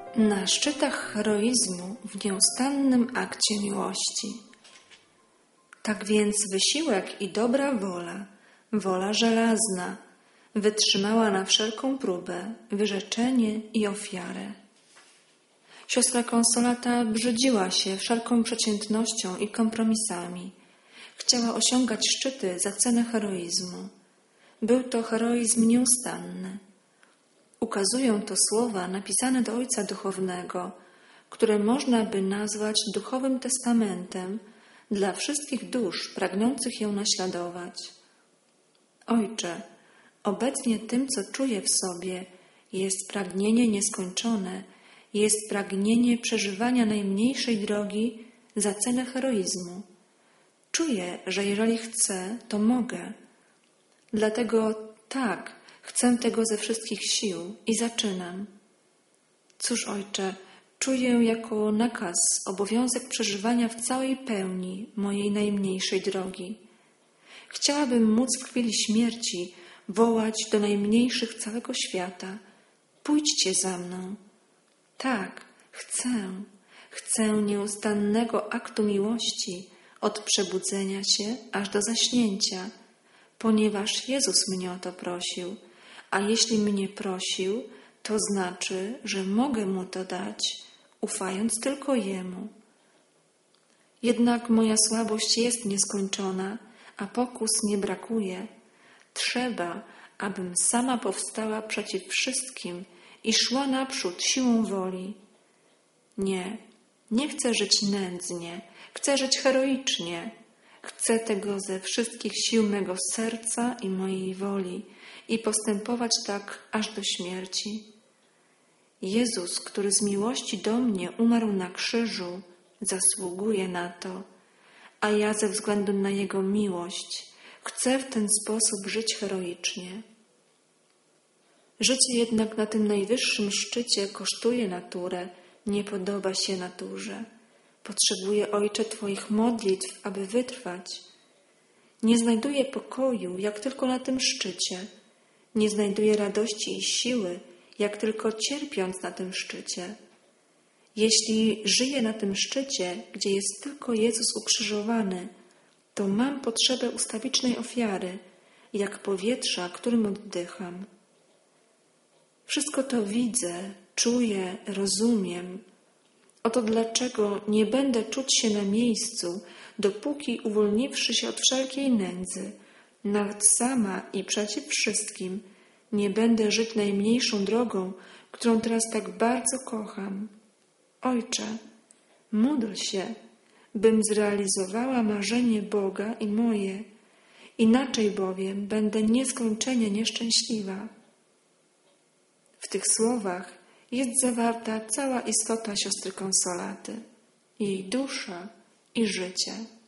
Na szczytach heroizmu w nieustannym akcie miłości. Tak więc wysiłek i dobra wola, wola żelazna, wytrzymała na wszelką próbę, wyrzeczenie i ofiarę. Siostra Konsolata brzydziła się wszelką przeciętnością i kompromisami. Chciała osiągać szczyty za cenę heroizmu. Był to heroizm nieustanny. Ukazują to słowa napisane do Ojca Duchownego, które można by nazwać duchowym testamentem dla wszystkich dusz pragnących ją naśladować. Ojcze, obecnie tym, co czuję w sobie, jest pragnienie nieskończone, jest pragnienie przeżywania najmniejszej drogi za cenę heroizmu. Czuję, że jeżeli chcę, to mogę. Dlatego tak, chcę tego ze wszystkich sił i zaczynam. Cóż, Ojcze, czuję jako nakaz obowiązek przeżywania w całej pełni mojej najmniejszej drogi. Chciałabym móc w chwili śmierci wołać do najmniejszych całego świata: pójdźcie za mną. Tak, chcę nieustannego aktu miłości od przebudzenia się aż do zaśnięcia, ponieważ Jezus mnie o to prosił, a jeśli mnie prosił, to znaczy, że mogę Mu to dać, ufając tylko Jemu. Jednak moja słabość jest nieskończona, a pokus nie brakuje. Trzeba, abym sama powstała przeciw wszystkim i szła naprzód siłą woli. Nie chcę żyć nędznie, chcę żyć heroicznie. Chcę tego ze wszystkich sił mego serca i mojej woli i postępować tak aż do śmierci. Jezus, który z miłości do mnie umarł na krzyżu, zasługuje na to, a ja ze względu na Jego miłość chcę w ten sposób żyć heroicznie. Życie jednak na tym najwyższym szczycie kosztuje naturę, nie podoba się naturze. Potrzebuję, Ojcze, Twoich modlitw, aby wytrwać. Nie znajduję pokoju, jak tylko na tym szczycie. Nie znajduję radości i siły, jak tylko cierpiąc na tym szczycie. Jeśli żyję na tym szczycie, gdzie jest tylko Jezus ukrzyżowany, to mam potrzebę ustawicznej ofiary, jak powietrza, którym oddycham. Wszystko to widzę, czuję, rozumiem. Oto dlaczego nie będę czuć się na miejscu, dopóki uwolniwszy się od wszelkiej nędzy, nawet sama i przeciw wszystkim, nie będę żyć najmniejszą drogą, którą teraz tak bardzo kocham. Ojcze, módl się, bym zrealizowała marzenie Boga i moje, inaczej bowiem będę nieskończenie nieszczęśliwa. W tych słowach jest zawarta cała istota siostry Konsolaty, jej dusza i życie.